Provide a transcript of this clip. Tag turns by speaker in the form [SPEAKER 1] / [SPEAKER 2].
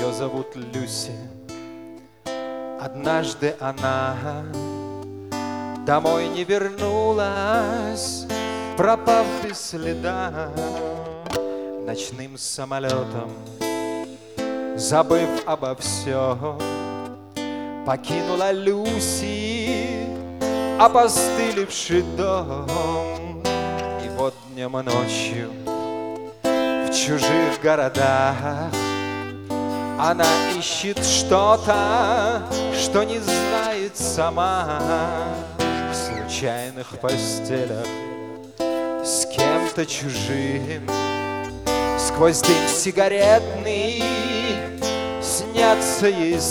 [SPEAKER 1] Ее зовут Люси. Однажды она домой не вернулась, пропав без следа. Ночным самолетом, забыв обо всем, покинула Люси опостылевший дом. И вот днем и ночью в чужих городах она ищет что-то, что не знает сама. В случайных постелях с кем-то чужим, сквозь дым сигаретный снятся ей